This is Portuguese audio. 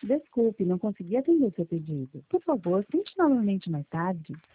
Desculpe, não consegui atender seu pedido. Por favor, tente novamente mais tarde.